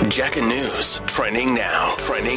Jack'n News, trending now.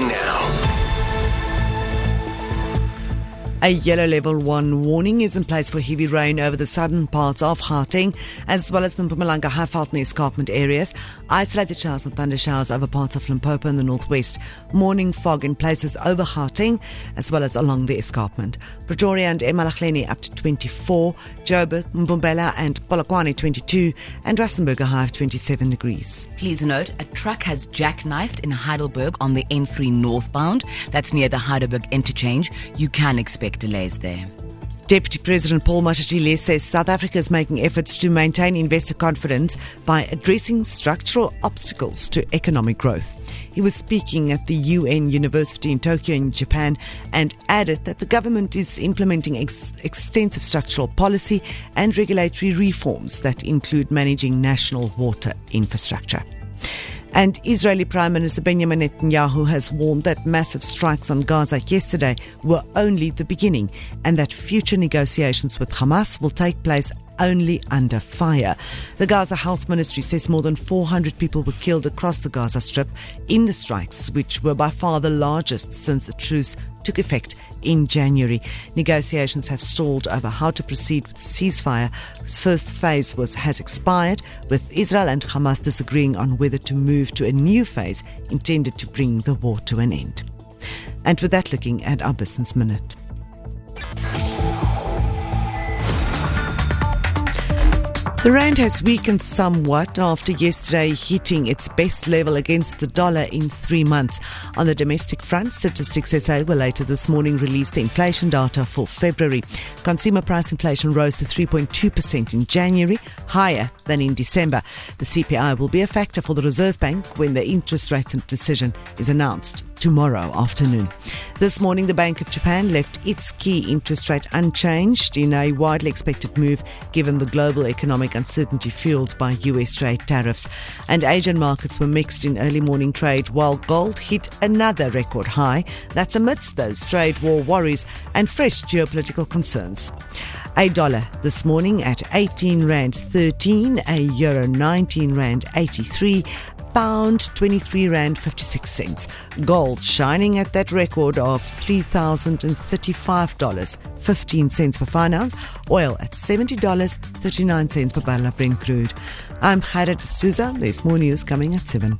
A yellow level 1 warning is in place for heavy rain over the southern parts of Gauteng, as well as the Mpumalanga, Highveld and escarpment areas. Isolated showers and thunder showers over parts of Limpopo and the northwest. Morning fog in places over Gauteng, as well as along the escarpment. Pretoria and eMalahleni up to 24, Joburg, Mbombela and Polokwane 22, and Rustenburg a high of 27 degrees. Please note, a truck has jackknifed in Heidelberg on the N3 northbound. That's near the Heidelberg interchange. You can expect delays there. Deputy President Paul Mashatile says South Africa is making efforts to maintain investor confidence by addressing structural obstacles to economic growth. He was speaking at the UN University in Tokyo in Japan and added that the government is implementing extensive structural policy and regulatory reforms that include managing national water infrastructure. And Israeli Prime Minister Benjamin Netanyahu has warned that massive strikes on Gaza yesterday were only the beginning and that future negotiations with Hamas will take place only under fire. The Gaza Health Ministry says more than 400 people were killed across the Gaza Strip in the strikes, which were by far the largest since the truce took effect in January. Negotiations have stalled over how to proceed with the ceasefire, whose first phase has expired, with Israel and Hamas disagreeing on whether to move to a new phase intended to bring the war to an end. And with that, looking at our Business Minute. The rand has weakened somewhat after yesterday hitting its best level against the dollar in 3 months. On the domestic front, Statistics SA will later this morning release the inflation data for February. Consumer price inflation rose to 3.2% in January, higher than in December. The CPI will be a factor for the Reserve Bank when the interest rate decision is announced tomorrow afternoon. This morning, the Bank of Japan left its key interest rate unchanged in a widely expected move given the global economic uncertainty fueled by US trade tariffs. And Asian markets were mixed in early morning trade while gold hit another record high. That's amidst those trade war worries and fresh geopolitical concerns. A dollar this morning at 18 Rand 13, a euro 19 Rand 83, pound 23 Rand 56 cents. Gold shining at that record of $3,035, 15 cents per fine ounce. Oil at $70, 39 cents per barrel of Brent crude. I'm Khaira D'Souza. There's more news coming at 7.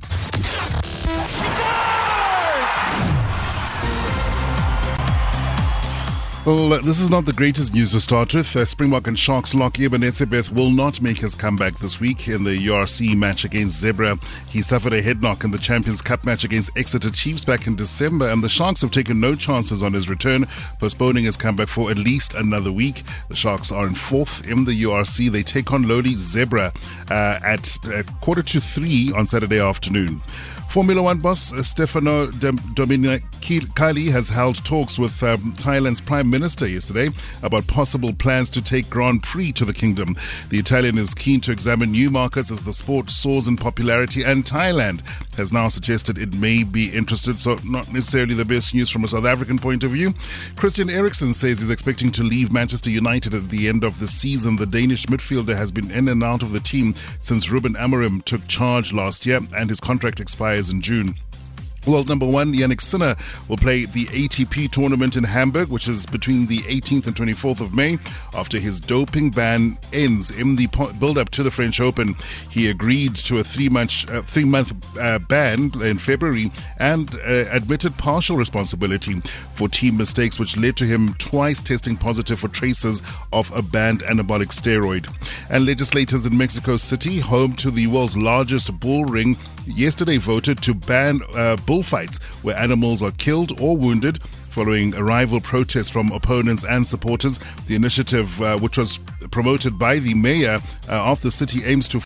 Well, this is not the greatest news to start with. Springbok and Sharks lock Ebenezebeth will not make his comeback this week in the URC match against Zebra. He suffered a head knock in the Champions Cup match against Exeter Chiefs back in December, and the Sharks have taken no chances on his return, postponing his comeback for at least another week. The Sharks are in 4th in the URC. They take on lowly Zebra at 2:45 on Saturday afternoon. Formula One boss Stefano Domenicali has held talks with Thailand's Prime Minister yesterday about possible plans to take Grand Prix to the kingdom. The Italian is keen to examine new markets as the sport soars in popularity, and Thailand has now suggested it may be interested, so not necessarily the best news from a South African point of view. Christian Eriksen says he's expecting to leave Manchester United at the end of the season. The Danish midfielder has been in and out of the team since Ruben Amorim took charge last year, and his contract expires in June. World number 1, Yannick Sinner, will play the ATP tournament in Hamburg, which is between the 18th and 24th of May, after his doping ban ends in the build-up to the French Open. He agreed to a three-month ban in February and admitted partial responsibility for team mistakes, which led to him twice testing positive for traces of a banned anabolic steroid. And legislators in Mexico City, home to the world's largest bull ring, yesterday voted to ban bullfights where animals are killed or wounded following a rival protest from opponents and supporters. The initiative, which was promoted by the mayor of the city, aims to